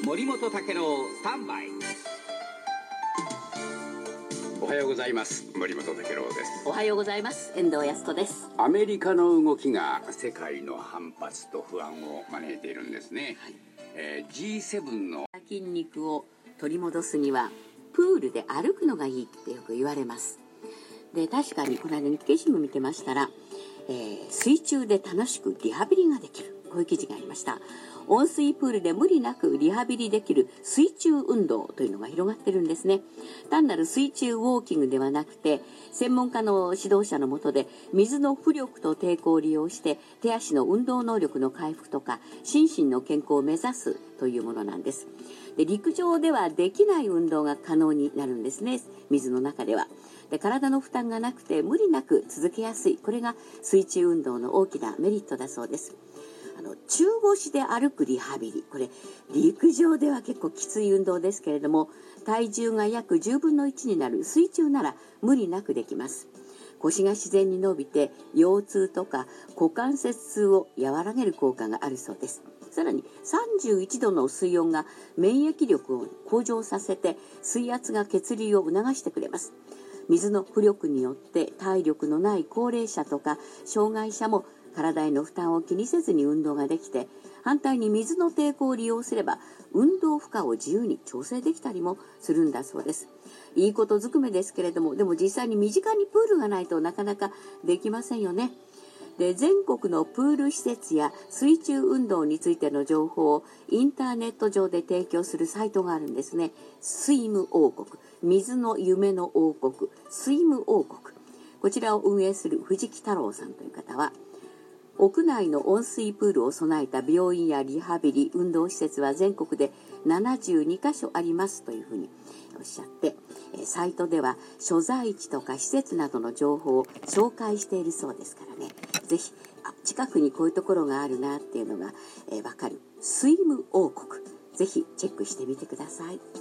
森本武郎スタンバイ。 おはようございます。森本武郎です。 おはようございます。遠藤康子です。 アメリカの動きが世界の反発と不安を招いているんですね。G7 の筋肉を取り戻すにはプールで歩くのがいいってよく言われます。で、確かにこの間日経新聞見てましたら、水中で楽しくリハビリができる、こういう記事がありました。温水プールで無理なくリハビリできる水中運動というのが広がってるんですね。単なる水中ウォーキングではなくて、専門家の指導者の下で水の浮力と抵抗を利用して手足の運動能力の回復とか心身の健康を目指すというものなんです。で、陸上ではできない運動が可能になるんですね。水の中では。で、体の負担がなくて無理なく続けやすい、これが水中運動の大きなメリットだそうです。中腰で歩くリハビリ、これ陸上では結構きつい運動ですけれども、体重が約10分の1になる水中なら無理なくできます。腰が自然に伸びて腰痛とか股関節痛を和らげる効果があるそうです。さらに31度の水温が免疫力を向上させて水圧が血流を促してくれます。水の浮力によって体力のない高齢者とか障害者も体への負担を気にせずに運動ができて、反対に水の抵抗を利用すれば運動負荷を自由に調整できたりもするんだそうです。いいことずくめですけれども、でも実際に身近にプールがないとなかなかできませんよね。で、全国のプール施設や水中運動についての情報をインターネット上で提供するサイトがあるんですね。スイム王国、水の夢の王国、スイム王国。こちらを運営する藤木太郎さんという方は、屋内の温水プールを備えた病院やリハビリ、運動施設は全国で72カ所ありますというふうにおっしゃって、サイトでは所在地とか施設などの情報を紹介しているそうですからね、ぜひ近くにこういうところがあるなっていうのがわかるスイム王国、ぜひチェックしてみてください。